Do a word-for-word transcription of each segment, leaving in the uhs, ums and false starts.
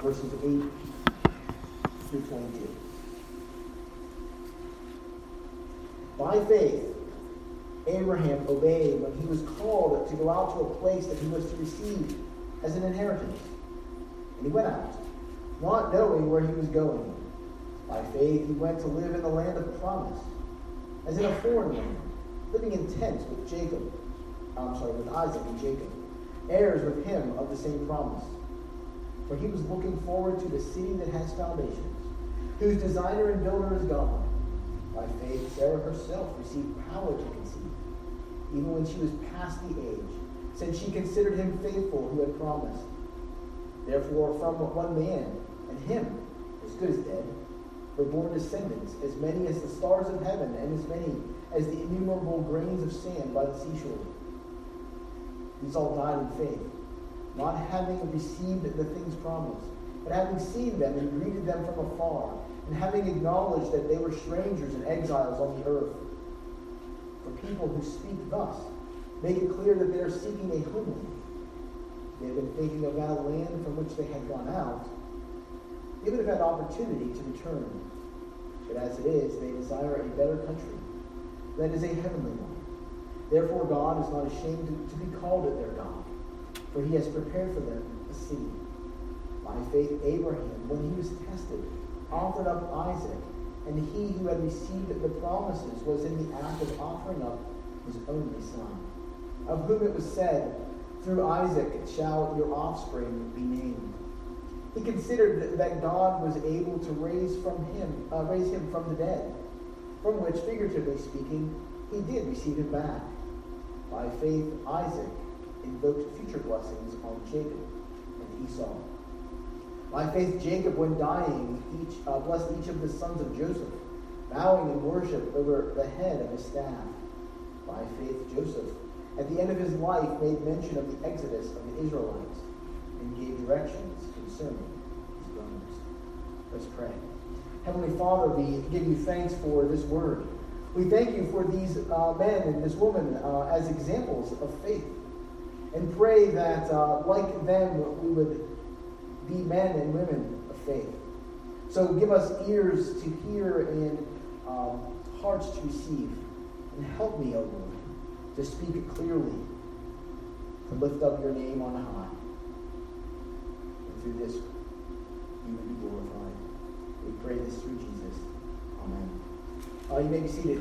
verses eight through twenty-two. By faith, Abraham obeyed when he was called to go out to a place that he was to receive as an inheritance. And he went out, not knowing where he was going. By faith, he went to live in the land of promise, as in a foreign land, living in tents with Jacob, I'm sorry, with Isaac and Jacob, heirs with him of the same promise. For he was looking forward to the city that has foundations, whose designer and builder is God. By faith, Sarah herself received power to conceive, even when she was past the age, since she considered him faithful who had promised. Therefore, from one man, and him, as good as dead, were born descendants, as many as the stars of heaven, and as many as the innumerable grains of sand by the seashore. These all died in faith, not having received the things promised, but having seen them and greeted them from afar, and having acknowledged that they were strangers and exiles on the earth. For people who speak thus make it clear that they are seeking a homeland. They have been thinking of that land from which they had gone out. They would have had opportunity to return. But as it is, they desire a better country, that is a heavenly one. Therefore God is not ashamed to, to be called their God, for he has prepared for them a city. By faith Abraham, when he was tested, offered up Isaac, and he who had received the promises was in the act of offering up his only son, of whom it was said, through Isaac shall your offspring be named. He considered that God was able to raise from him, uh, raise him from the dead, from which, figuratively speaking, he did receive him back. By faith, Isaac invoked future blessings on Jacob and Esau. By faith, Jacob, when dying, each uh, blessed each of the sons of Joseph, bowing in worship over the head of his staff. By faith, Joseph, at the end of his life, made mention of the exodus of the Israelites and gave directions concerning his bones. Let's pray. Heavenly Father, we give you thanks for this word. We thank you for these uh, men and this woman uh, as examples of faith, and pray that, uh, like them, we would be men and women of faith. So give us ears to hear and um, hearts to receive, and help me, O Lord, to speak it clearly, to lift up your name on high. And through this, you would be glorified. We pray this through Jesus. Amen. Uh, you may be seated.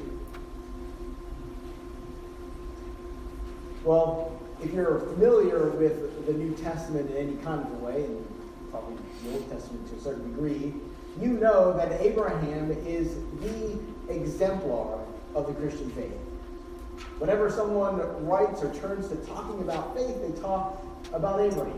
Well, if you're familiar with the New Testament in any kind of a way, and probably the Old Testament to a certain degree, you know that Abraham is the exemplar of the Christian faith. Whenever someone writes or turns to talking about faith, they talk about Abraham.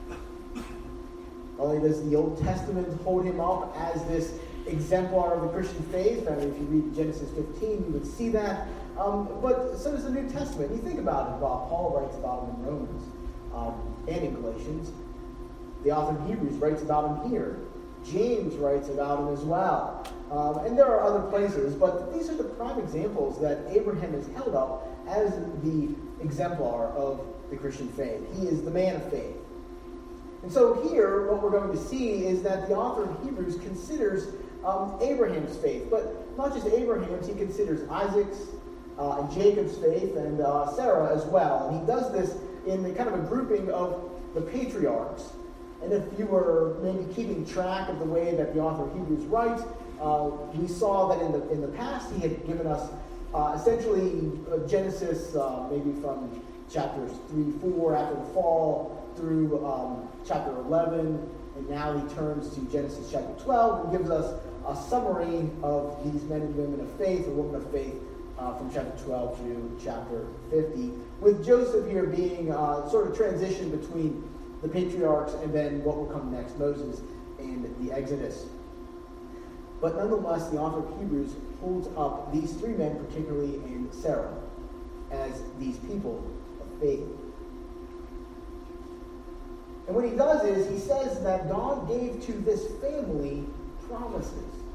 Not only does the Old Testament hold him up as this exemplar of the Christian faith, I mean, if you read Genesis fifteen, you would see that. Um, but so does the New Testament. You think about it, about Paul writes about him in Romans um, and in Galatians. The author of Hebrews writes about him here. James writes about him as well. Um, and there are other places, but these are the prime examples that Abraham is held up as the exemplar of the Christian faith. He is the man of faith. And so here, what we're going to see is that the author of Hebrews considers um, Abraham's faith, but not just Abraham's, he considers Isaac's uh, and Jacob's faith, and uh, Sarah as well. And he does this in the kind of a grouping of the patriarchs. And if you were maybe keeping track of the way that the author of Hebrews writes, uh, we saw that in the in the past he had given us uh, essentially uh, Genesis, uh, maybe from chapters three, four after the fall through um, chapter eleven, and now he turns to Genesis chapter twelve and gives us a summary of these men and women of faith, or women of faith, uh, from chapter twelve to chapter fifty, with Joseph here being uh, sort of transition between the patriarchs and then what will come next, Moses and the Exodus. But nonetheless, the author of Hebrews holds up these three men, particularly and Sarah, as these people of faith. And what he does is he says that God gave to this family promises.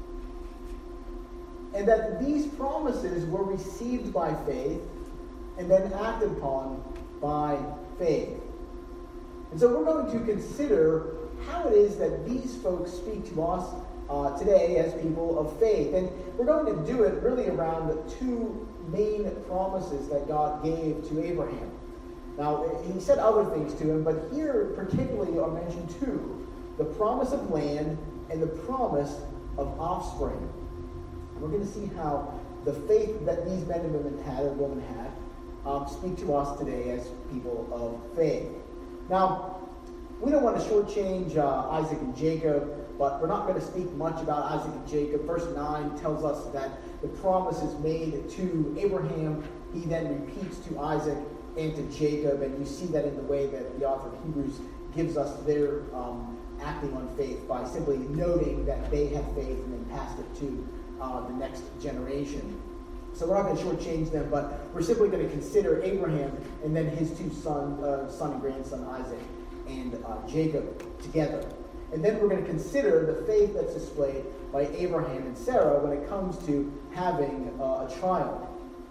And that these promises were received by faith and then acted upon by faith. And so we're going to consider how it is that these folks speak to us uh, today as people of faith. And we're going to do it really around two main promises that God gave to Abraham. Now, he said other things to him, but here particularly are mentioned two: the promise of land and the promise of offspring. And we're going to see how the faith that these men and women had, or women had, um, speak to us today as people of faith. Now, we don't want to shortchange uh, Isaac and Jacob, but we're not going to speak much about Isaac and Jacob. Verse nine tells us that the promise is made to Abraham. He then repeats to Isaac and to Jacob, and you see that in the way that the author of Hebrews gives us their um, acting on faith by simply noting that they had faith and then passed it to uh, the next generation. So we're not going to shortchange them, but we're simply going to consider Abraham and then his two sons, uh, son and grandson Isaac and uh, Jacob together. And then we're going to consider the faith that's displayed by Abraham and Sarah when it comes to having uh, a child.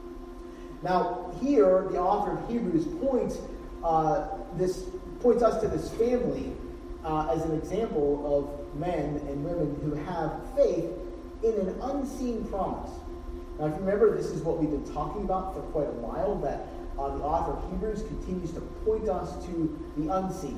Now, here the author of Hebrews points uh, this points us to this family uh, as an example of men and women who have faith in an unseen promise. Now, if you remember, this is what we've been talking about for quite a while, that uh, the author of Hebrews continues to point us to the unseen.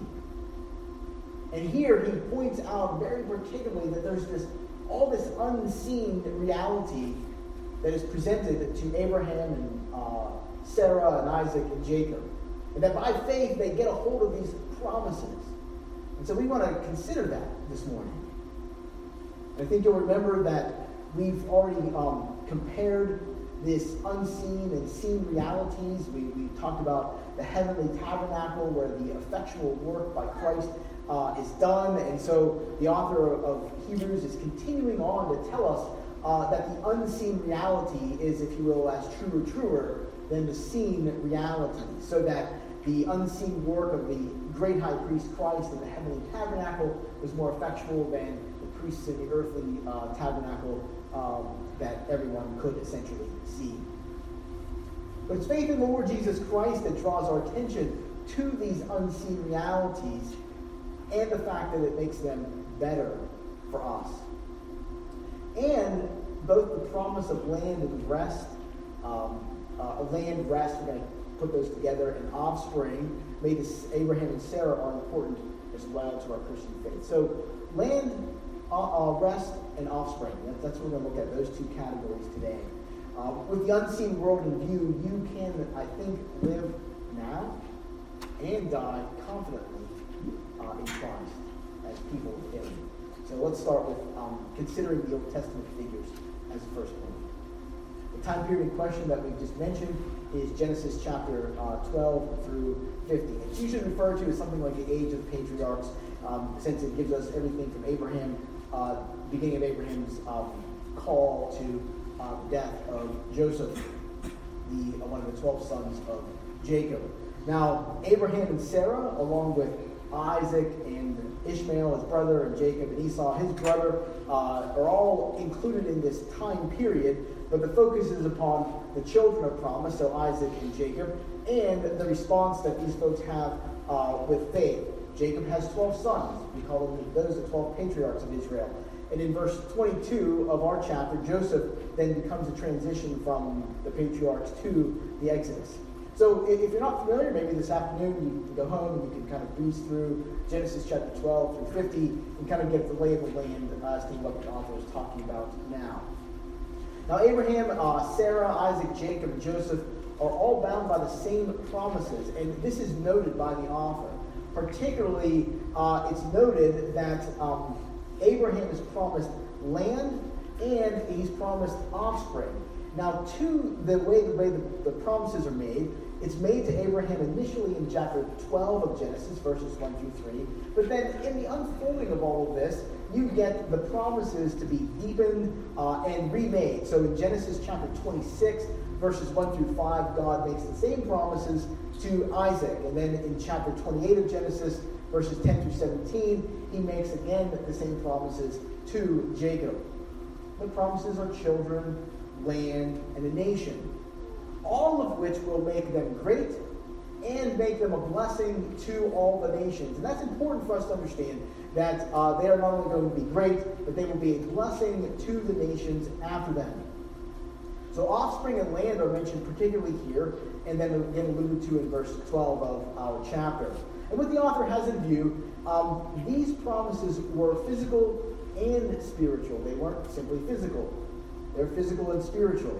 And here he points out very particularly that there's this all this unseen reality that is presented to Abraham and uh, Sarah and Isaac and Jacob. And that by faith they get a hold of these promises. And so we want to consider that this morning. And I think you'll remember that we've already um, compared this unseen and seen realities. We, we talked about the heavenly tabernacle where the effectual work by Christ uh, is done. And so the author of Hebrews is continuing on to tell us uh, that the unseen reality is, if you will, as true or truer than the seen reality. So that the unseen work of the great high priest Christ in the heavenly tabernacle was more effectual than the priests in the earthly uh, tabernacle um, that everyone could essentially see. But it's faith in the Lord Jesus Christ that draws our attention to these unseen realities and the fact that it makes them better for us. And both the promise of land and rest, um, uh, land rest, we're going to put those together, and offspring, made this, Abraham and Sarah are important as well to our Christian faith. So land, uh, uh, rest, and offspring. That, that's what we're going to look at, those two categories today. Um, with the unseen world in view, you can, I think, live now and die confidently uh, in Christ as people of faith. So let's start with um, considering the Old Testament figures as the first point. The time period in question that we've just mentioned is Genesis chapter uh, twelve through fifty. It's usually referred to as something like the age of the patriarchs, um, since it gives us everything from Abraham, uh, beginning of Abraham's um, call to uh, the death of Joseph, the uh, one of the twelve sons of Jacob. Now, Abraham and Sarah, along with Isaac and Ishmael, his brother, and Jacob and Esau, his brother, uh, are all included in this time period, but the focus is upon the children of promise, so Isaac and Jacob, and the response that these folks have uh, with faith. Jacob has twelve sons. We call them those the twelve patriarchs of Israel. And in verse twenty-two of our chapter, Joseph then becomes a transition from the patriarchs to the Exodus. So if you're not familiar, maybe this afternoon you can go home and you can kind of breeze through Genesis chapter twelve through fifty and kind of get the lay of the land as to what the author is talking about now. Now Abraham, uh, Sarah, Isaac, Jacob, and Joseph are all bound by the same promises, and this is noted by the author. Particularly, uh, it's noted that um, Abraham is promised land and he's promised offspring. Now, to the way the way the, the promises are made, it's made to Abraham initially in chapter twelve of Genesis, verses one through three. But then in the unfolding of all of this, you get the promises to be deepened uh, and remade. So in Genesis chapter twenty-six, verses one through five, God makes the same promises to Isaac. And then in chapter twenty-eight of Genesis, verses ten through seventeen, he makes again the same promises to Jacob. The promises are children, land, and a nation, all of which will make them great and make them a blessing to all the nations. And that's important for us to understand, that uh, they are not only going to be great, but they will be a blessing to the nations after them. So offspring and land are mentioned particularly here, and then again alluded to in verse twelve of our chapter. And what the author has in view, um, these promises were physical and spiritual. They weren't simply physical. They're physical and spiritual.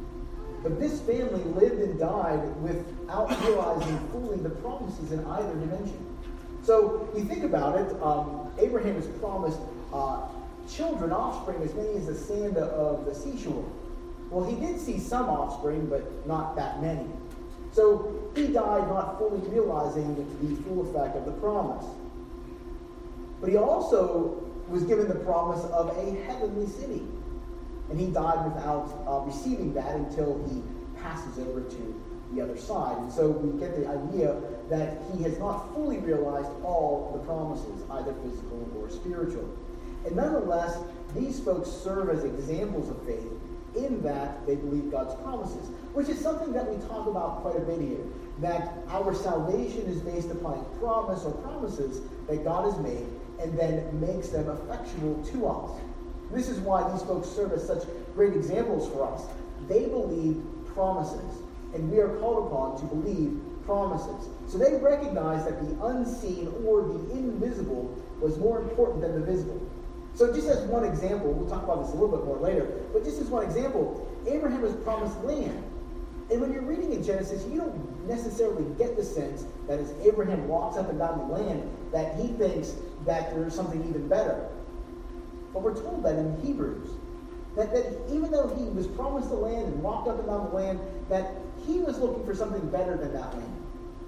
But this family lived and died without realizing fully the promises in either dimension. So you think about it, um, Abraham is promised uh, children, offspring, as many as the sand of the seashore. Well, he did see some offspring, but not that many. So he died not fully realizing the full effect of the promise. But he also was given the promise of a heavenly city. And he died without uh, receiving that until he passes over to the other side. And so we get the idea that he has not fully realized all the promises, either physical or spiritual. And nonetheless, these folks serve as examples of faith in that they believe God's promises, which is something that we talk about quite a bit here, that our salvation is based upon a promise or promises that God has made and then makes them effectual to us. This is why these folks serve as such great examples for us. They believe promises, and we are called upon to believe promises. So they recognize that the unseen or the invisible was more important than the visible. So just as one example, we'll talk about this a little bit more later, but just as one example, Abraham was promised land. And when you're reading in Genesis, you don't necessarily get the sense that as Abraham walks up and down the land, that he thinks that there's something even better. But we're told that in Hebrews, that, that even though he was promised the land and walked up and down the land, that he was looking for something better than that land.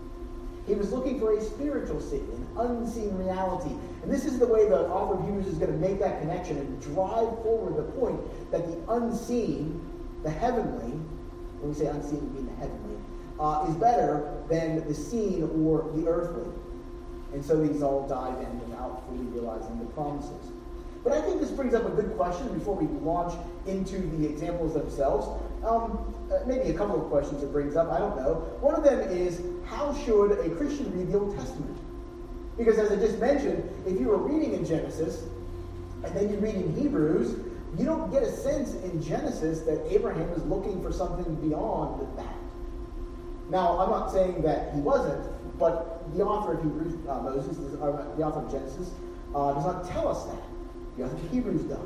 He was looking for a spiritual city, an unseen reality. And this is the way the author of Hebrews is going to make that connection and drive forward the point that the unseen, the heavenly, when we say unseen, we mean the heavenly, uh, is better than the seen or the earthly. And so these all dive in without fully realizing the promises. But I think this brings up a good question before we launch into the examples themselves. Um, uh, maybe a couple of questions it brings up, I don't know. One of them is, how should a Christian read the Old Testament? Because as I just mentioned, if you were reading in Genesis, and then you read in Hebrews, you don't get a sense in Genesis that Abraham is looking for something beyond that. Now, I'm not saying that he wasn't, but the author of Hebrews, uh, Moses, uh, the author of Genesis, uh, does not tell us that. The author of Hebrews does.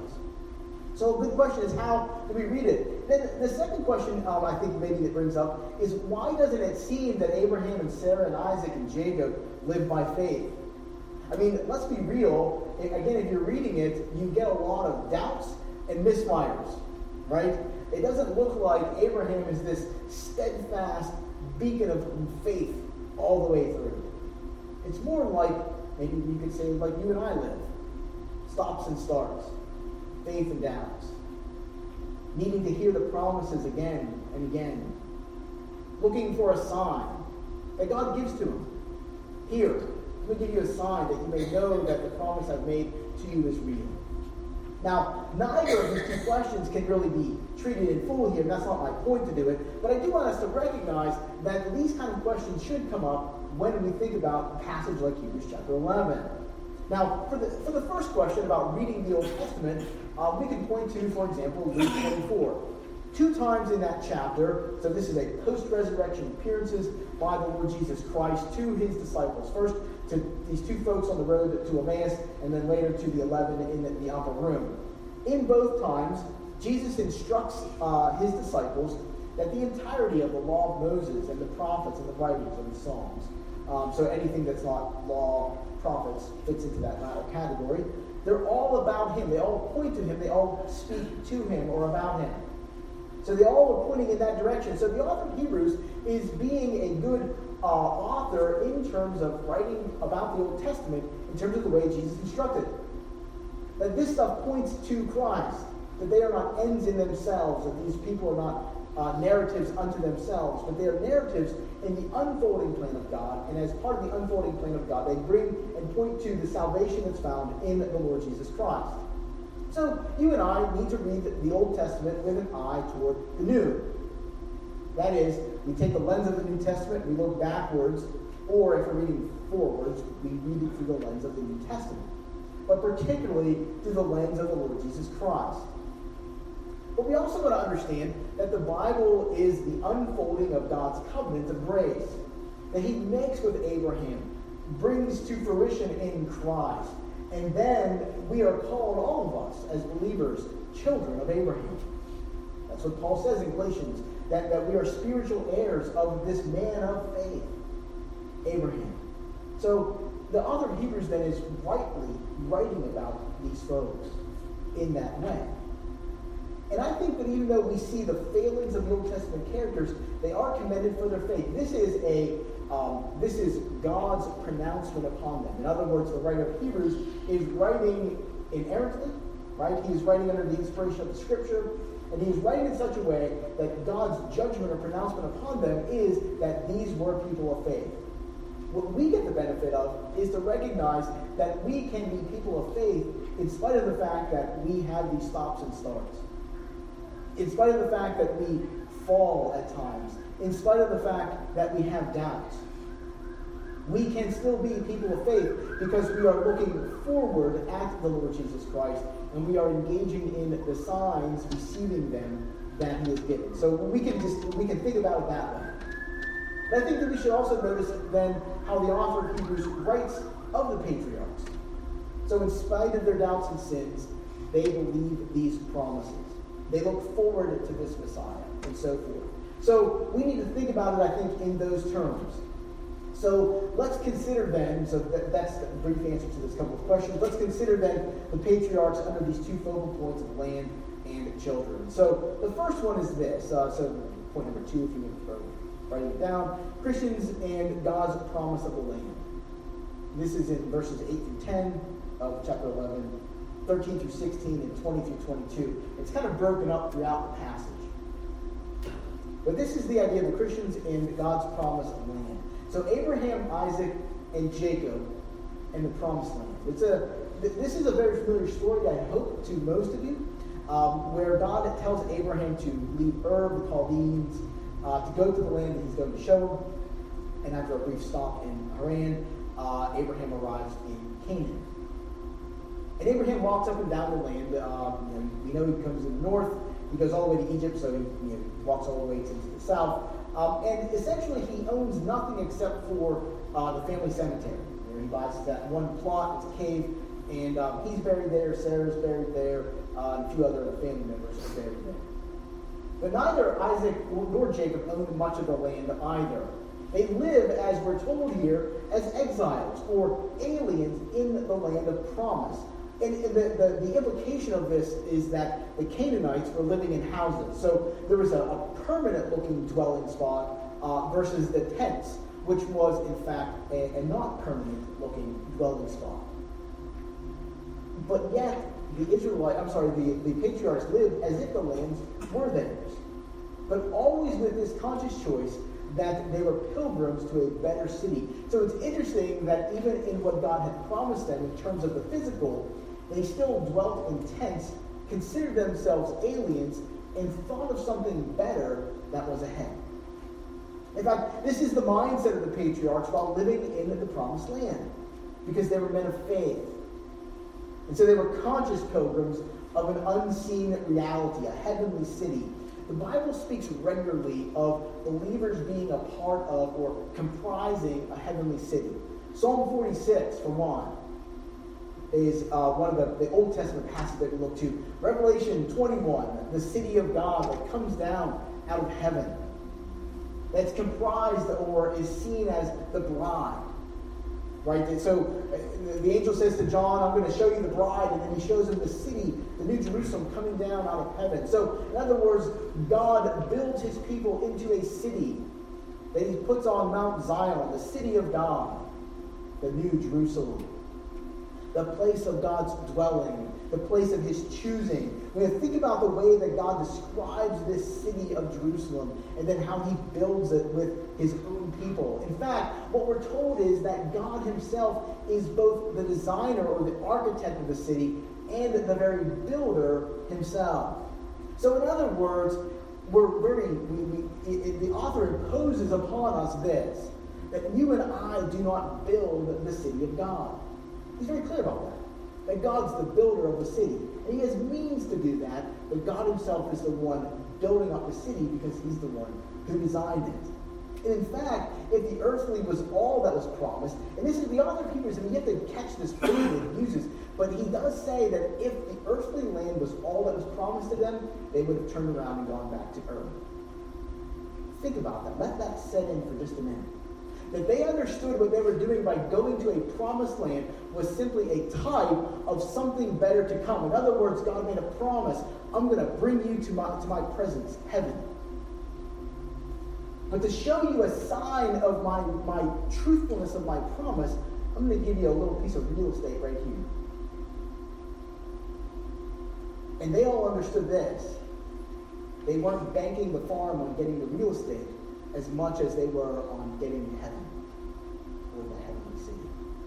So a good question is, how do we read it? Then the second question um, I think maybe it brings up is, why doesn't it seem that Abraham and Sarah and Isaac and Jacob lived by faith? I mean, let's be real. Again, if you're reading it, you get a lot of doubts and misfires, right? It doesn't look like Abraham is this steadfast beacon of faith all the way through. It's more like, maybe you could say, like you and I live. Stops and starts. Faith and doubts. Needing to hear the promises again and again. Looking for a sign that God gives to him. Here, let me give you a sign that you may know that the promise I've made to you is real. Now, neither of these two questions can really be treated in full here, and that's not my point to do it, but I do want us to recognize that these kind of questions should come up when we think about a passage like Hebrews chapter eleven. Now, for the, for the first question about reading the Old Testament, uh, we can point to, for example, Luke twenty-four. Two times in that chapter, so this is a post-resurrection appearances by the Lord Jesus Christ to his disciples. First, to these two folks on the road to Emmaus, and then later to the eleven in the, the upper room. In both times, Jesus instructs uh, his disciples that the entirety of the law of Moses and the prophets and the writings are the Psalms. Um, so anything that's not law, prophets, fits into that latter category. They're all about him. They all point to him. They all speak to him or about him. So they all are pointing in that direction. So the author of Hebrews is being a good uh, author in terms of writing about the Old Testament, in terms of the way Jesus instructed. That this stuff points to Christ. That they are not ends in themselves. That these people are not uh, narratives unto themselves. But they are narratives in the unfolding plan of God. And as part of the unfolding plan of God, they bring and point to the salvation that's found in the Lord Jesus Christ. So you and I need to read the Old Testament with an eye toward the New. That is, we take the lens of the New Testament, we look backwards, or if we're reading forwards, we read it through the lens of the New Testament, but particularly through the lens of the Lord Jesus Christ. But we also want to understand that the Bible is the unfolding of God's covenant of grace that he makes with Abraham, brings to fruition in Christ. And then we are called, all of us, as believers, children of Abraham. That's what Paul says in Galatians, that, that we are spiritual heirs of this man of faith, Abraham. So the author of Hebrews then is rightly writing about these folks in that way. And I think that even though we see the failings of the Old Testament characters, they are commended for their faith. This is a um, this is God's pronouncement upon them. In other words, the writer of Hebrews is writing inerrantly, right? He is writing under the inspiration of the Scripture, and he is writing in such a way that God's judgment or pronouncement upon them is that these were people of faith. What we get the benefit of is to recognize that we can be people of faith in spite of the fact that we have these stops and starts. In spite of the fact that we fall at times, in spite of the fact that we have doubts, we can still be people of faith because we are looking forward at the Lord Jesus Christ and we are engaging in the signs, receiving them that he has given. So we can just we can think about it that way. But I think that we should also notice then how the author of Hebrews writes of the patriarchs. So in spite of their doubts and sins, they believe these promises. They look forward to this Messiah, and so forth. So we need to think about it, I think, in those terms. So let's consider then, so that, that's the brief answer to this couple of questions. Let's consider then the patriarchs under these two focal points of land and children. So the first one is this. Uh, so point number two, if you are writing it down. Christians and God's promise of the land. This is in verses eight through ten of chapter eleven. thirteen through sixteen, and twenty through twenty-two. It's kind of broken up throughout the passage. But this is the idea of the Christians in God's promised land. So Abraham, Isaac, and Jacob and the promised land. It's a, this is a very familiar story, I hope, to most of you, um, where God tells Abraham to leave Ur, the Chaldeans, uh, to go to the land that he's going to show him. And after a brief stop in Haran, uh, Abraham arrives in Canaan. And Abraham walks up and down the land. Uh, you know, we know he comes in the north. He goes all the way to Egypt, so he you know, walks all the way to the south. Um, and essentially, he owns nothing except for uh, the family cemetery. You know, he buys that one plot, it's a cave, and um, he's buried there, Sarah's buried there, uh, and a few other family members are buried there. But neither Isaac nor Jacob owned much of the land either. They live, as we're told here, as exiles or aliens in the land of promise. And the, the, the implication of this is that the Canaanites were living in houses. So there was a, a permanent-looking dwelling spot uh, versus the tents, which was, in fact, a, a not permanent-looking dwelling spot. But yet, the Israelite, I'm sorry, the, the patriarchs lived as if the lands were theirs. But always with this conscious choice that they were pilgrims to a better city. So it's interesting that even in what God had promised them in terms of the physical, they still dwelt in tents, considered themselves aliens, and thought of something better that was ahead. In fact, this is the mindset of the patriarchs while living in the promised land, because they were men of faith. And so they were conscious pilgrims of an unseen reality, a heavenly city. The Bible speaks regularly of believers being a part of or comprising a heavenly city. Psalm forty-six, for one, is uh, one of the, the Old Testament passages that we look to. Revelation twenty-one, the city of God that comes down out of heaven, that's comprised or is seen as the bride. Right? And so the angel says to John, I'm going to show you the bride, and then he shows him the city, the New Jerusalem coming down out of heaven. So, in other words, God builds his people into a city that he puts on Mount Zion, the city of God, the New Jerusalem, the place of God's dwelling, the place of his choosing. When you think about the way that God describes this city of Jerusalem and then how he builds it with his own people. In fact, what we're told is that God himself is both the designer or the architect of the city and the very builder himself. So in other words, we're very, we, we, it, it, the author imposes upon us this, that you and I do not build the city of God. He's very clear about that. That God's the builder of the city. And he has means to do that, but God himself is the one building up the city because he's the one who designed it. And in fact, if the earthly was all that was promised, and this is the author of Hebrews, and you have to catch this phrase that he uses, but he does say that if the earthly land was all that was promised to them, they would have turned around and gone back to earth. Think about that. Let that set in for just a minute. That they understood what they were doing by going to a promised land was simply a type of something better to come. In other words, God made a promise. I'm going to bring you to my, to my presence, heaven. But to show you a sign of my, my truthfulness of my promise, I'm going to give you a little piece of real estate right here. And they all understood this. They weren't banking the farm on getting the real estate as much as they were on getting heaven, or the heavenly city.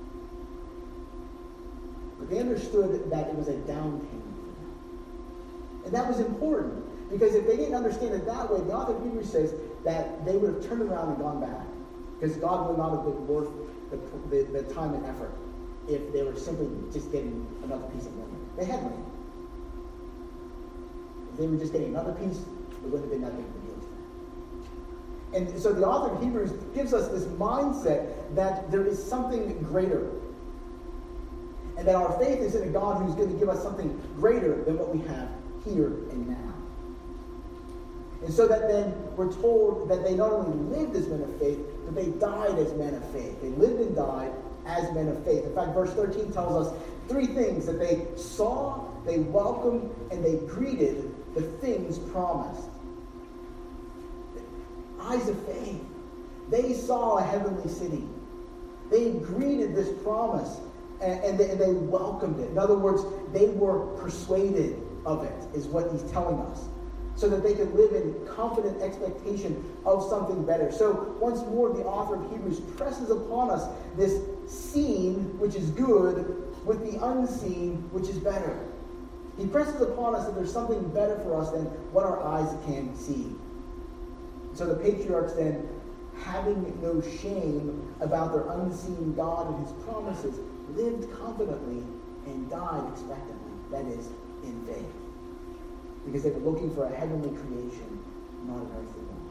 But they understood that it was a down payment for them. And that was important, because if they didn't understand it that way, the author of Hebrews says that they would have turned around and gone back, because God would not have been worth the, the, the time and effort if they were simply just getting another piece of land. They had land. If they were just getting another piece, it wouldn't have been that big of a deal. And so the author of Hebrews gives us this mindset that there is something greater. And that our faith is in a God who's going to give us something greater than what we have here and now. And so that then we're told that they not only lived as men of faith, but they died as men of faith. They lived and died as men of faith. In fact, verse thirteen tells us three things: that they saw, they welcomed, and they greeted the things promised. Eyes of faith. They saw a heavenly city. They greeted this promise, and, and, they, and they welcomed it. In other words, they were persuaded of it, is what he's telling us, so that they could live in confident expectation of something better. So once more, the author of Hebrews presses upon us this seen, which is good, with the unseen, which is better. He presses upon us that there's something better for us than what our eyes can see. So the patriarchs then, having no shame about their unseen God and his promises, lived confidently and died expectantly, that is, in faith. Because they were looking for a heavenly creation, not an earthly one.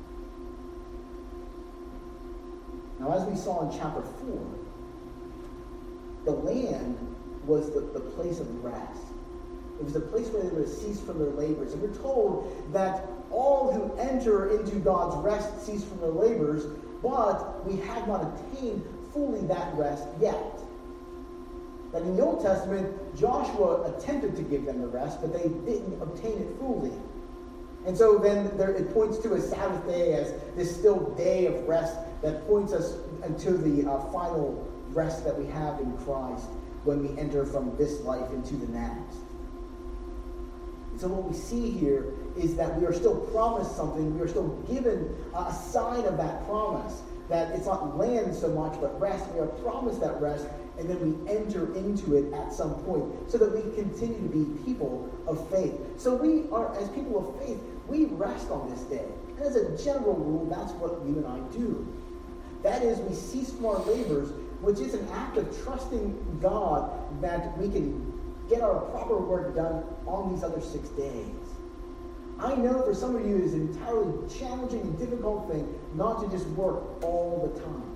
Now, as we saw in chapter four, the land was the, the place of rest. It was the place where they were to cease from their labors. And we're told that all who enter into God's rest cease from their labors, but we have not attained fully that rest yet. That in the Old Testament, Joshua attempted to give them the rest, but they didn't obtain it fully. And so then there, it points to a Sabbath day as this still day of rest that points us to the uh, final rest that we have in Christ when we enter from this life into the next. And so what we see here is that we are still promised something. We are still given a sign of that promise, that it's not land so much, but rest. We are promised that rest, and then we enter into it at some point so that we continue to be people of faith. So we are, as people of faith, we rest on this day. And as a general rule, that's what you and I do. That is, we cease from our labors, which is an act of trusting God that we can get our proper work done on these other six days. I know for some of you it is an entirely challenging and difficult thing not to just work all the time.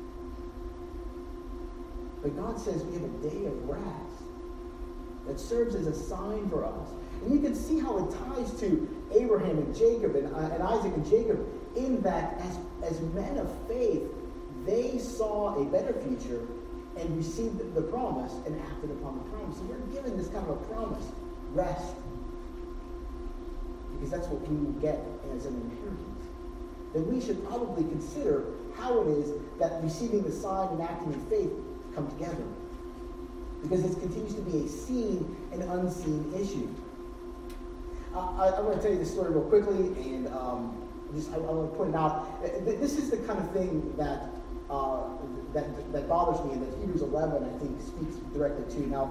But God says we have a day of rest that serves as a sign for us. And you can see how it ties to Abraham and Jacob and, uh, and Isaac and Jacob in that as, as men of faith, they saw a better future and received the promise and acted upon the promise. So we're given this kind of a promise, rest. Because that's what we will get as an inheritance. Then we should probably consider how it is that receiving the sign and acting in faith come together. Because it continues to be a seen and unseen issue. Uh, I, I'm going to tell you this story real quickly, and um, just I, I want to point it out. This is the kind of thing that uh, that that bothers me, and that Hebrews eleven, I think, speaks directly to. Now,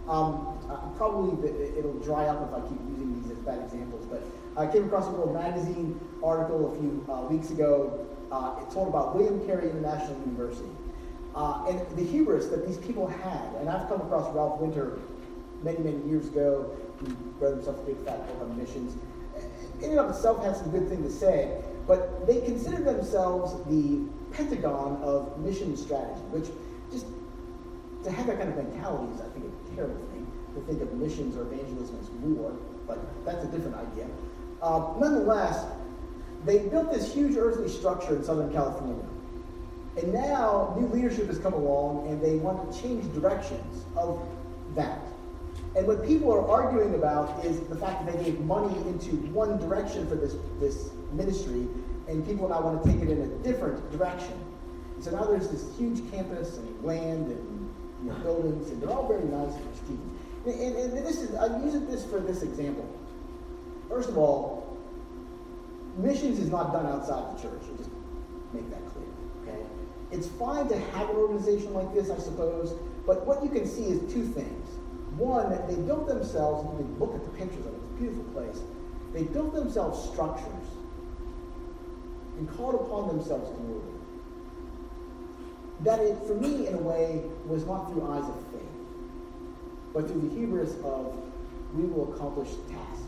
Um, uh, probably the, it'll dry up if I keep using these as bad examples, but I came across a World Magazine article a few uh, weeks ago. Uh, it told about William Carey International University. Uh, and the hubris that these people had, and I've come across Ralph Winter many, many years ago, who wrote himself a big fat book on missions. In and of itself had some good thing to say, but they considered themselves the Pentagon of mission strategy, which just, to have that kind of mentality is, I think, a terrible thing, to think of missions or evangelism as war, but that's a different idea. Uh, nonetheless, they built this huge earthly structure in Southern California. And now new leadership has come along and they want to change directions of that. And what people are arguing about is the fact that they gave money into one direction for this, this ministry, and people now want to take it in a different direction. And so now there's this huge campus and land and, you know, buildings, and they're all very nice and pristine. And, and, and this is, I'm using this for this example. First of all, missions is not done outside the church. I'll just make that clear, okay? It's fine to have an organization like this, I suppose, but what you can see is two things. One, they built themselves, you can look at the pictures of it, it's a beautiful place. They built themselves structures and called upon themselves glory. That it, for me, in a way, was not through eyes of faith, but through the hubris of, we will accomplish tasks.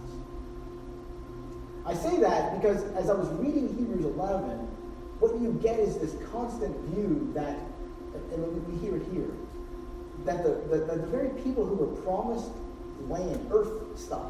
I say that because as I was reading Hebrews eleven, what you get is this constant view that, and we hear it here, that the, the, the very people who were promised land, earth stuff,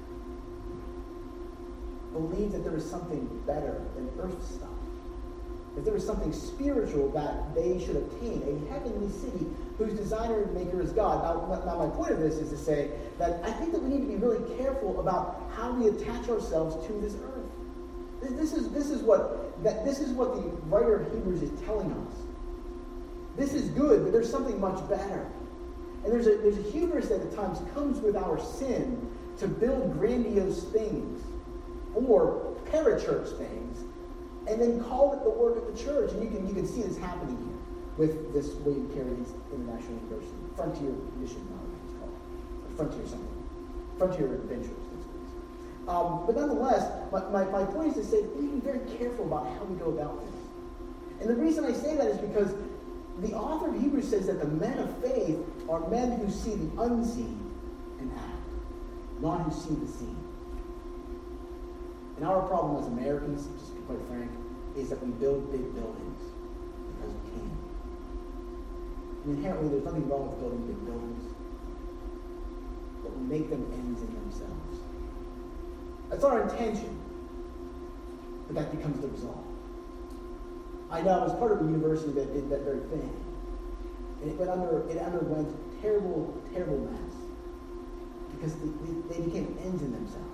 believed that there was something better than earth stuff. That there was something spiritual that they should obtain, a heavenly city whose designer and maker is God. Now, now, my point of this is to say that I think that we need to be really careful about how we attach ourselves to this earth. This, this is this is what that this is what the writer of Hebrews is telling us. This is good, but there's something much better. And there's a there's a hubris that at times comes with our sin to build grandiose things or parachurch things, and then call it the work of the church. And you can you can see this happening here with this William Carey International University, Frontier Mission, I don't know what it's called, or Frontier something, Frontier Adventures. That's what it is. Um, but nonetheless, my, my, my point is to say that we need to be very careful about how we go about this. And the reason I say that is because the author of Hebrews says that the men of faith are men who see the unseen and act, not who see the seen. And our problem as Americans, just to be quite frank, is that we build big buildings because we can. And inherently, there's nothing wrong with building big buildings, but we make them ends in themselves. That's our intention, but that becomes the result. I know I was part of a university that did that very thing, and it went under. It underwent terrible, terrible mess because they, they became ends in themselves.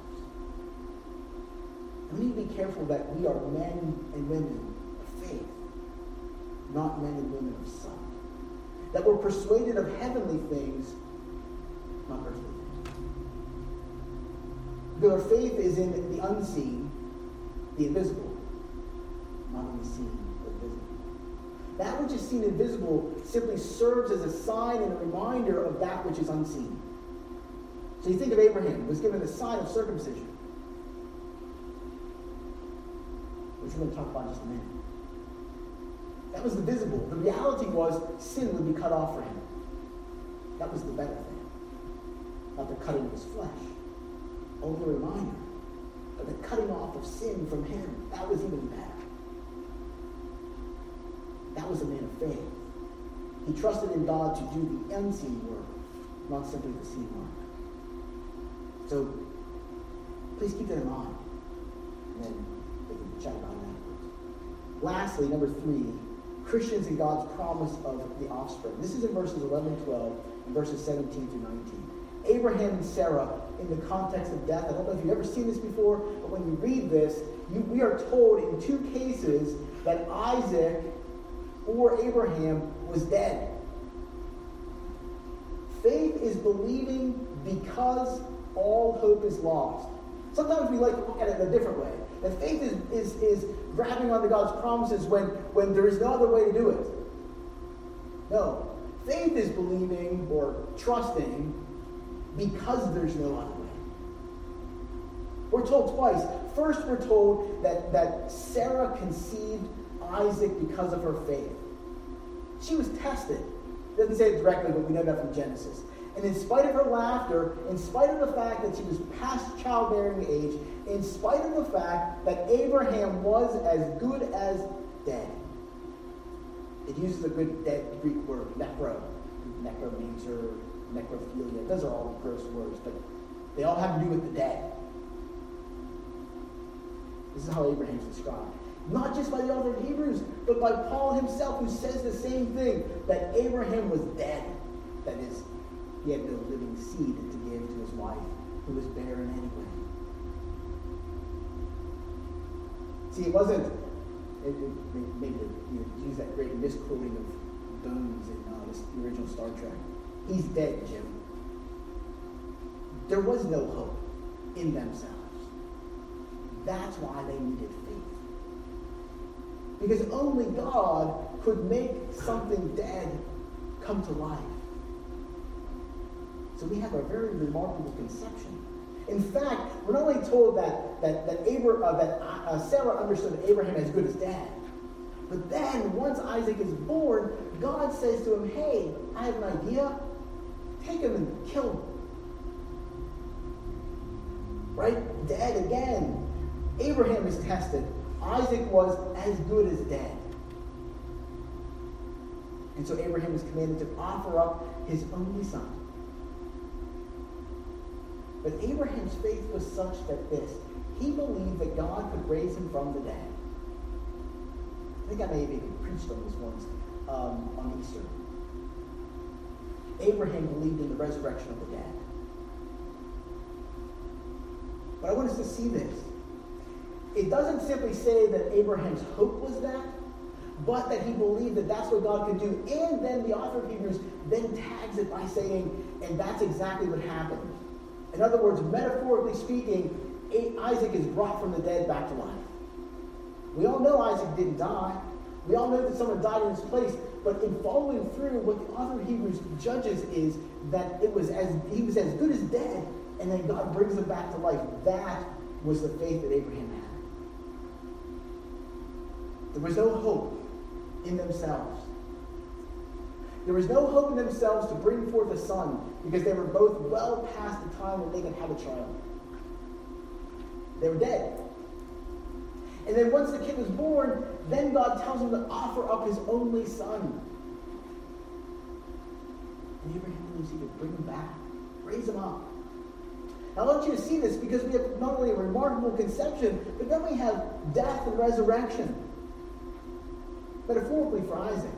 We need to be careful that we are men and women of faith, not men and women of sight. That we're persuaded of heavenly things, not earthly things. Because our faith is in the unseen, the invisible, not in the seen, the visible. That which is seen and visible simply serves as a sign and a reminder of that which is unseen. So you think of Abraham, who was given the sign of circumcision, which we're going to talk about in just a minute. That was the visible. The reality was sin would be cut off for him. That was the better thing. Not the cutting of his flesh. Only a reminder. But the cutting off of sin from him, that was even better. That was a man of faith. He trusted in God to do the unseen work, not simply the seen work. So, please keep that in mind. And then we can chat about it afterwards. Lastly, number three, Christians and God's promise of the offspring. This is in verses eleven and twelve and verses seventeen through nineteen. Abraham and Sarah in the context of death. I don't know if you've ever seen this before, but when you read this, you, we are told in two cases that Isaac or Abraham was dead. Faith is believing because all hope is lost. Sometimes we like to look at it in a different way. That faith is, is, is grabbing onto God's promises when, when there is no other way to do it. No. Faith is believing or trusting because there's no other way. We're told twice. First, we're told that, that Sarah conceived Isaac because of her faith. She was tested. It doesn't say it directly, but we know that from Genesis. And in spite of her laughter, in spite of the fact that she was past childbearing age, in spite of the fact that Abraham was as good as dead. It uses a good dead Greek word, necro. Necromancer, necrophilia. Those are all gross words, but they all have to do with the dead. This is how Abraham's described. Not just by the author of Hebrews, but by Paul himself, who says the same thing, that Abraham was dead. That is, he had no living seed to give to his wife, who was barren anyway. See, it wasn't, it, it, maybe to you know, use that great misquoting of Bones in uh, this, the original Star Trek. He's dead, Jim. There was no hope in themselves. That's why they needed faith. Because only God could make something dead come to life. So we have a very remarkable conception. In fact, we're not only told that that that, Abra, uh, that uh, Sarah understood Abraham as good as dead, but then once Isaac is born, God says to him, "Hey, I have an idea. Take him and kill him." Right? Dead again. Abraham is tested. Isaac was as good as dead. And so Abraham is commanded to offer up his only son. But Abraham's faith was such that this, he believed that God could raise him from the dead. I think I may have even preached on this once um, on Easter. Abraham believed in the resurrection of the dead. But I want us to see this. It doesn't simply say that Abraham's hope was that, but that he believed that that's what God could do. And then the author of Hebrews then tags it by saying, and that's exactly what happened. In other words, metaphorically speaking, Isaac is brought from the dead back to life. We all know Isaac didn't die. We all know that someone died in his place. But in following through, what the author of Hebrews judges is that it was as he was as good as dead, and then God brings him back to life. That was the faith that Abraham had. There was no hope in themselves. There was no hope in themselves to bring forth a son because they were both well past the time when they could have a child. They were dead. And then once the kid was born, then God tells him to offer up his only son. And Abraham believes he could bring him back, raise him up. Now, I want you to see this because we have not only a remarkable conception, but then we have death and resurrection. Metaphorically for Isaac.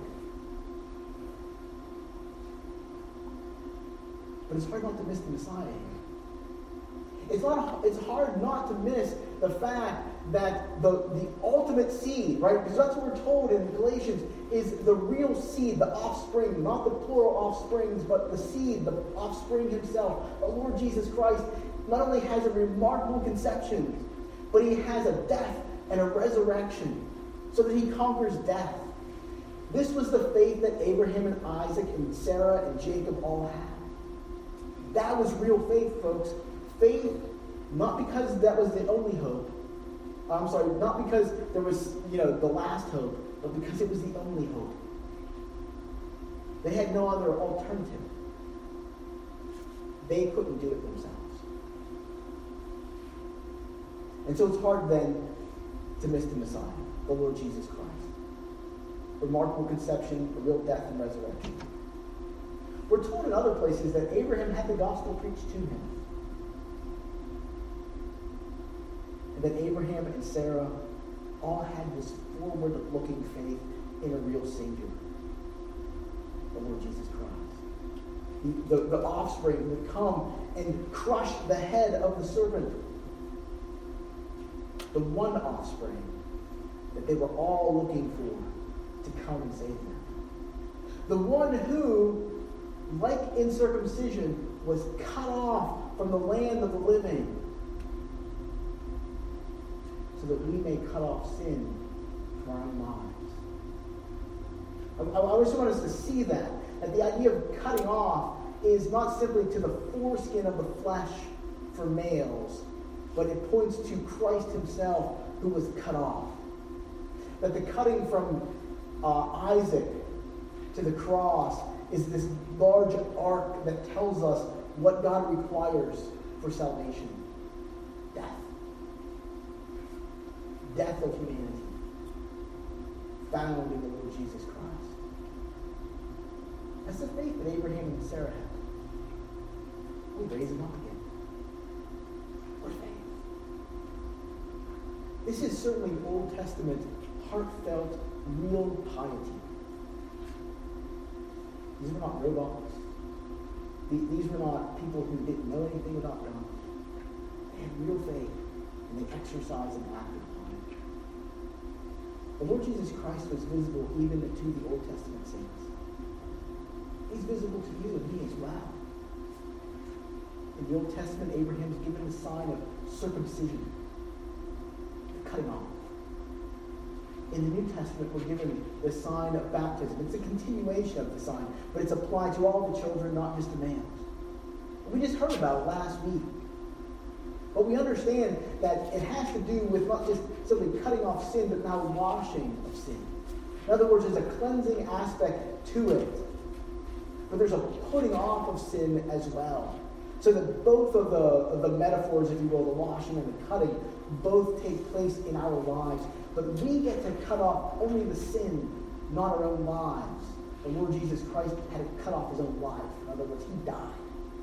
But it's hard not to miss the Messiah here. It's, not, it's hard not to miss the fact that the, the ultimate seed, right? Because that's what we're told in Galatians, is the real seed, the offspring, not the plural offsprings, but the seed, the offspring himself, the Lord Jesus Christ, not only has a remarkable conception, but he has a death and a resurrection so that he conquers death. This was the faith that Abraham and Isaac and Sarah and Jacob all had. That was real faith, folks. Faith, not because that was the only hope. I'm sorry, not because there was, you know, the last hope, but because it was the only hope. They had no other alternative. They couldn't do it themselves. And so it's hard then to miss the Messiah, the Lord Jesus Christ. Remarkable conception, a real death and resurrection. We're told in other places that Abraham had the gospel preached to him. And that Abraham and Sarah all had this forward-looking faith in a real Savior, the Lord Jesus Christ. The, the, the offspring would come and crush the head of the serpent. The one offspring that they were all looking for to come and save them. The one who, like in circumcision, was cut off from the land of the living so that we may cut off sin from our own lives. I, I just want us to see that, that the idea of cutting off is not simply to the foreskin of the flesh for males, but it points to Christ himself who was cut off. That the cutting from uh, Isaac to the cross is this large arc that tells us what God requires for salvation. Death. Death of humanity. Found in the Lord Jesus Christ. That's the faith that Abraham and Sarah had. We raise him up again. What faith? This is certainly Old Testament, heartfelt, real piety. These were not robots. These were not people who didn't know anything about God. They had real faith, and they exercised and acted upon it. The Lord Jesus Christ was visible even to the Old Testament saints. He's visible to you and me as well. In the Old Testament, Abraham is given the sign of circumcision, the cutting off. In the New Testament, we're given the sign of baptism. It's a continuation of the sign, but it's applied to all the children, not just the males. We just heard about it last week. But we understand that it has to do with not just simply cutting off sin, but now washing of sin. In other words, there's a cleansing aspect to it. But there's a putting off of sin as well. So that both of the, of the metaphors, if you will, the washing and the cutting, both take place in our lives. But we get to cut off only the sin, not our own lives. The Lord Jesus Christ had to cut off his own life. In other words, he died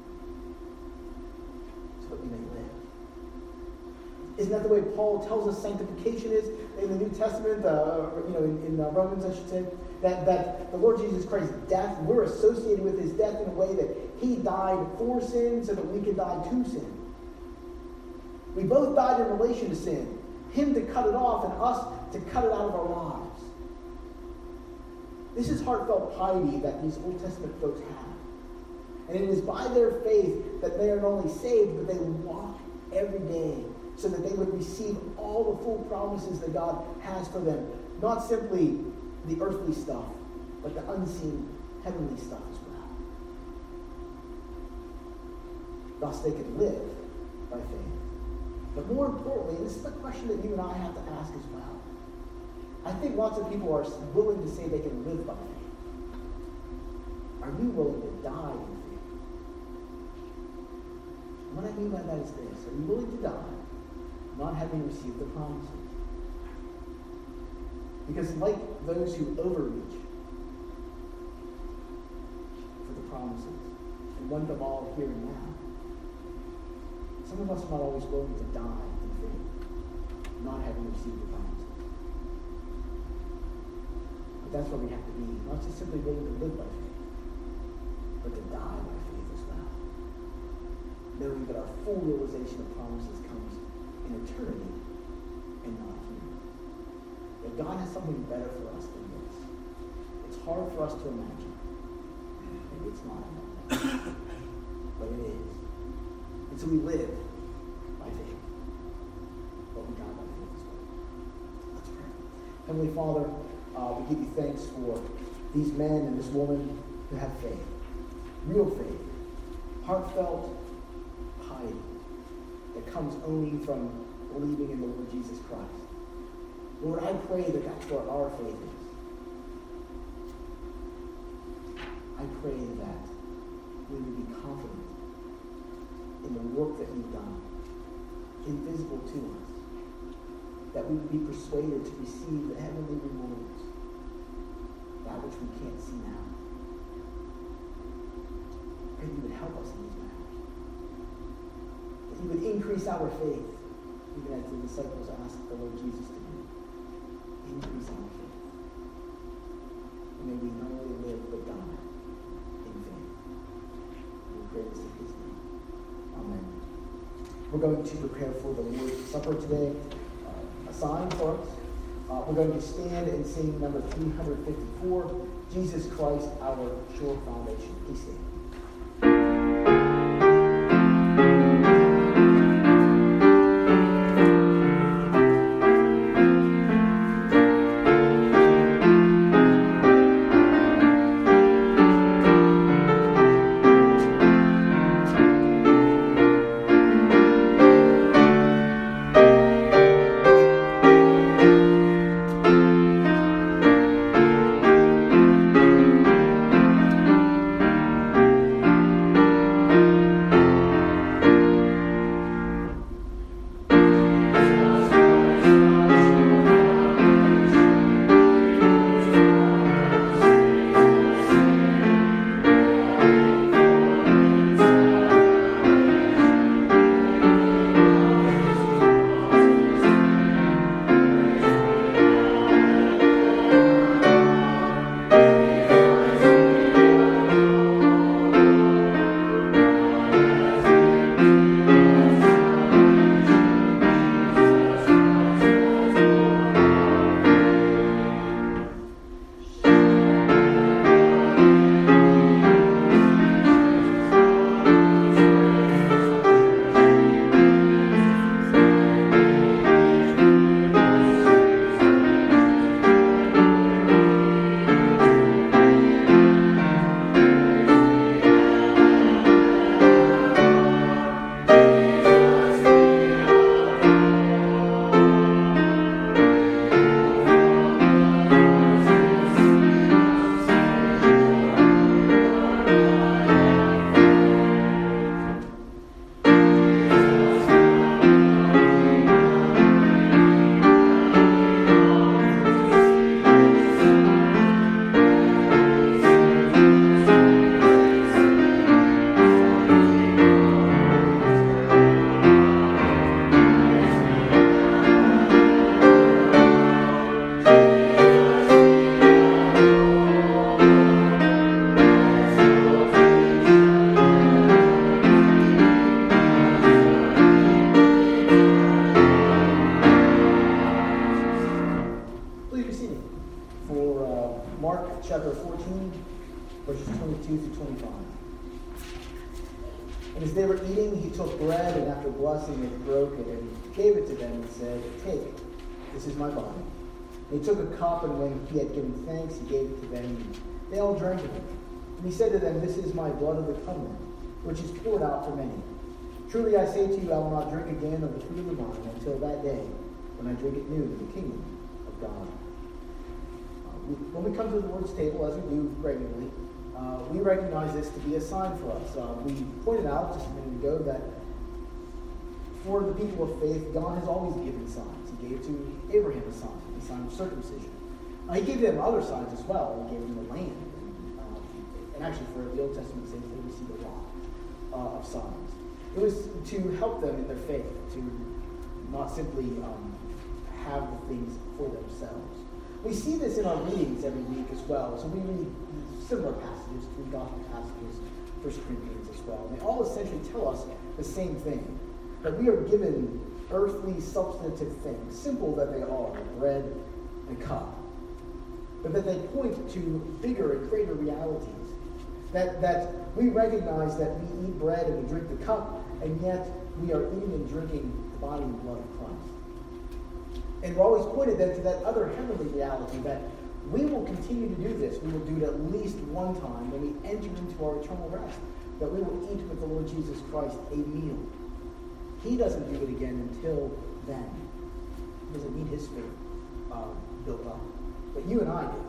so that we may live. Isn't that the way Paul tells us sanctification is in the New Testament, uh, you know, in, in uh, Romans, I should say? That, that the Lord Jesus Christ's death, we're associated with his death in a way that he died for sin so that we can die to sin. We both died in relation to sin. Him to cut it off and us to cut it out of our lives. This is heartfelt piety that these Old Testament folks have. And it is by their faith that they are not only saved, but they walk every day so that they would receive all the full promises that God has for them. Not simply the earthly stuff, but the unseen heavenly stuff as well. Thus they could live by faith. But more importantly, and this is the question that you and I have to ask as well. I think lots of people are willing to say they can live by faith. Are you willing to die in faith? And what I mean by that is this. Are you willing to die not having received the promises? Because like those who overreach for the promises and want them all here and now, some of us are not always willing to die in faith, not having received the promises. But that's where we have to be, not just simply willing to live by faith, but to die by faith as well. Knowing that our full realization of promises comes in eternity and not here. That God has something better for us than this. It's hard for us to imagine. Maybe it's not enough. But it is. And so we live by faith. But we die by faith as well. Let's pray. Heavenly Father, uh, we give you thanks for these men and this woman who have faith. Real faith. Heartfelt piety that comes only from believing in the Lord Jesus Christ. Lord, I pray that that's where our faith is. I pray that we would be confident in the work that you've done, invisible to us, that we would be persuaded to receive the heavenly rewards, that which we can't see now. Pray you would help us in these matters. That you would increase our faith, even as the disciples asked the Lord Jesus to do. Increase our faith. And may we not only live, but die in faith. We pray this in his name. Amen. We're going to prepare for the Lord's Supper today. Uh, a sign for us. Uh, we're going to stand and sing number three fifty-four, Jesus Christ, our sure foundation. Please stand. twenty-two through twenty-five. And as they were eating, he took bread, and after blessing it, broke it, and gave it to them, and said, "Take, this is my body." And he took a cup, and when he had given thanks, he gave it to them, and they all drank of it. And he said to them, "This is my blood of the covenant, which is poured out for many. Truly I say to you, I will not drink again of the fruit of the vine until that day when I drink it new in the kingdom of God." Uh, we, when we come to the Lord's table, as we do regularly, uh, we recognize this to be a sign for us. Uh, we pointed out just a minute ago that for the people of faith, God has always given signs. He gave to Abraham a sign, the sign of circumcision. Uh, he gave them other signs as well. He gave them the land. And, uh, and actually, for the Old Testament saints, they received a lot uh, of signs. It was to help them in their faith, to not simply um, have the things for themselves. We see this in our readings every week as well. So we read similar passages, three gospel passages, First Corinthians as well. And they all essentially tell us the same thing, that we are given earthly substantive things, simple that they are, bread and cup, but that they point to bigger and greater realities. That, that we recognize that we eat bread and we drink the cup, and yet we are eating and drinking the body and blood of Christ. And we're always pointed then to that other heavenly reality, that we will continue to do this. We will do it at least one time when we enter into our eternal rest, that we will eat with the Lord Jesus Christ a meal. He doesn't do it again until then. He doesn't need his faith uh, built up. But you and I do.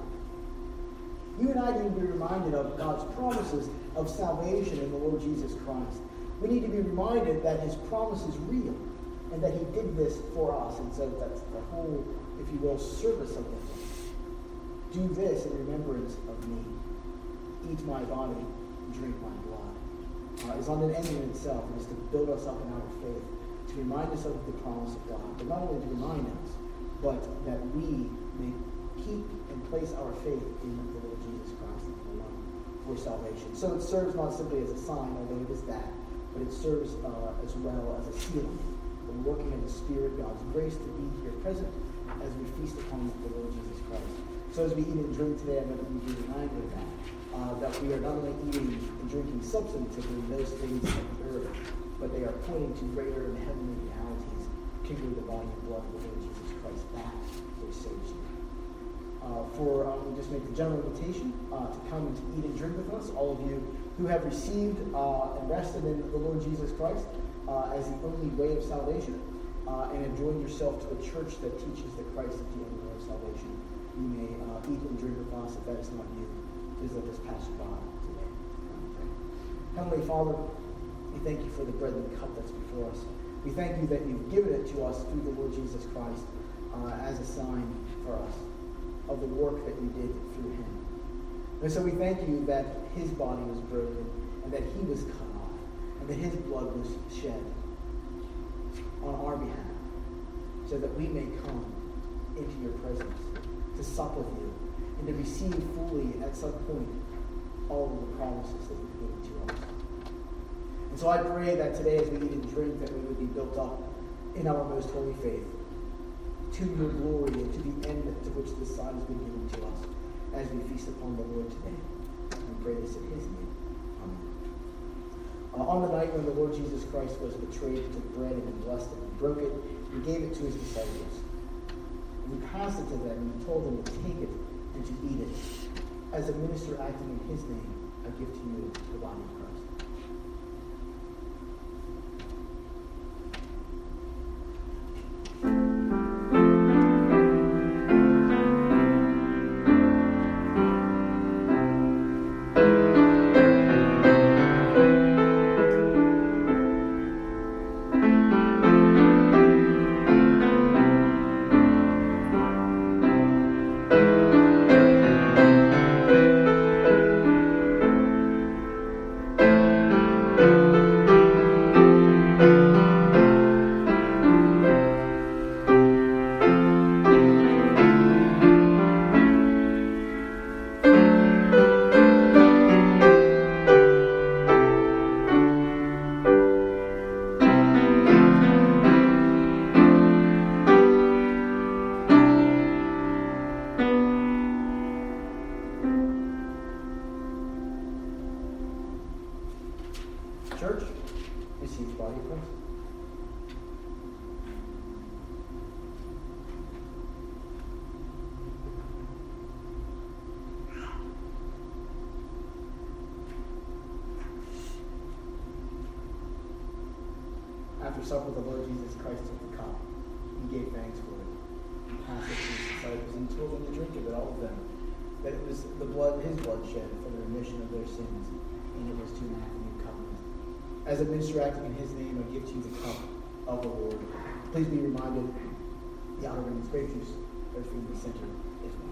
You and I need to be reminded of God's promises of salvation in the Lord Jesus Christ. We need to be reminded that his promise is real and that he did this for us. And so that's the whole, if you will, service of the thing. Do this in remembrance of me. Eat my body, drink my blood. Uh, is not an end in itself. It is to build us up in our faith, to remind us of the promise of God. But not only to remind us, but that we may keep and place our faith in the Lord Jesus Christ alone for salvation. So it serves not simply as a sign, although it is that, but it serves uh, as well as a sealing, the working of the Spirit, God's grace to be here present as we feast upon the Lord Jesus Christ. So as we eat and drink today, I know that we be reminded of that, uh, that we are not only eating and drinking substantively those things of the earth, but they are pointing to greater and heavenly realities, particularly the body and blood of the Lord Jesus Christ, that which saves you. Uh, for, um, we just make the general invitation uh, to come and to eat and drink with us, all of you who have received uh, and rested in the Lord Jesus Christ uh, as the only way of salvation, uh, and have joined yourself to a church that teaches that Christ is the only way of salvation. You may uh, eat and drink with us. If that is not you, please let this pass you by today. Heavenly Father, we thank you for the bread and the cup that's before us. We thank you that you've given it to us through the Lord Jesus Christ uh, as a sign for us of the work that you did through him. And so we thank you that his body was broken and that he was cut off and that his blood was shed on our behalf so that we may come into your presence to sup with you and to receive fully at some point all of the promises that you've given to us. And so I pray that today as we eat and drink that we would be built up in our most holy faith to your glory and to the end to which this sign has been given to us as we feast upon the Lord today. We pray this in his name. Amen. Uh, on the night when the Lord Jesus Christ was betrayed, he took bread and he blessed it and broke it and gave it to his disciples. And he passed it to them and he told them to take it and to eat it. As a minister acting in his name, I give to you the body of Christ. After supper, the Lord Jesus Christ took the cup. He gave thanks for it. He passed it to his disciples and told them to drink of it, all of them, that it was the blood, his blood shed for the remission of their sins, and it was to enact a new covenant. As a minister acting in his name, I give to you the cup of the Lord. Please be reminded, the outer ring is grape juice, there's food in the center is wine.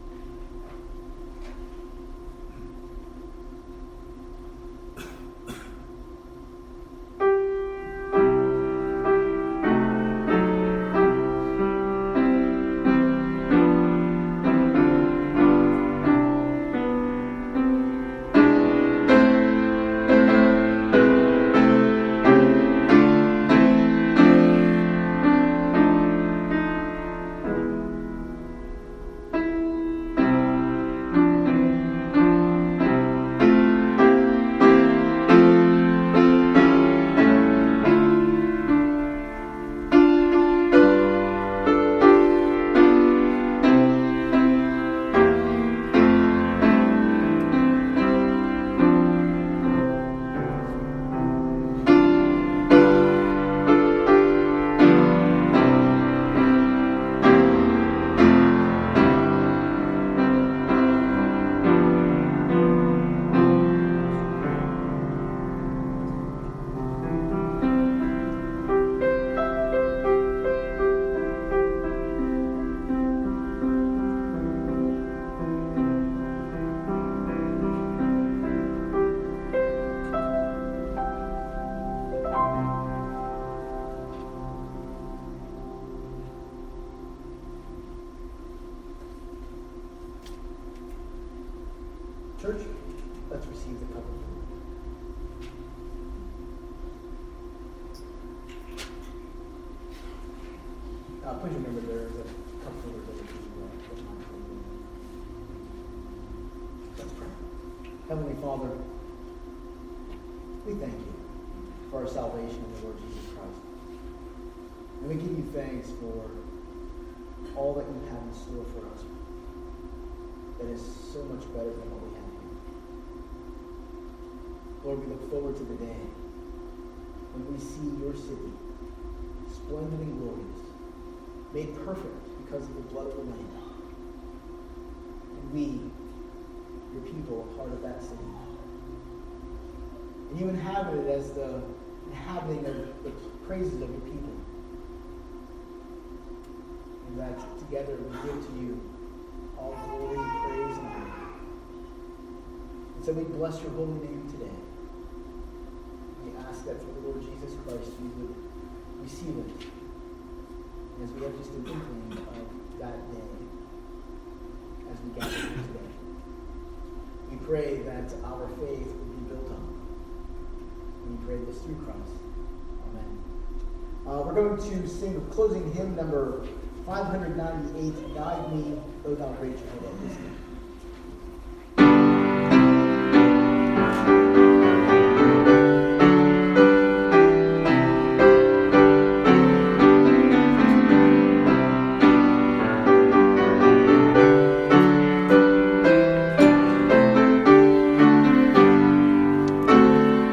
Church, let's receive the cup of food. Uh, please remember there is a cup holder that we can Let's pray. Heavenly Father, we thank you for our salvation in the Lord Jesus Christ. And we give you thanks for all that you have in store for us. That is so much better than what we have. Lord, we look forward to the day when we see your city, splendid and glorious, made perfect because of the blood of the Lamb. And we, your people, are part of that city. And you inhabit it as the inhabiting of the praises of your people. And that together we give to you all glory, praise, and honor. And so we bless your holy name today. We ask that through the Lord Jesus Christ we would receive it as we have just an inkling of that day as we gather here today. We pray that our faith would be built up. And we pray this through Christ. Amen. Uh, we're going to sing a closing hymn number five ninety-eight, Guide Me, O Thou Great Jehovah.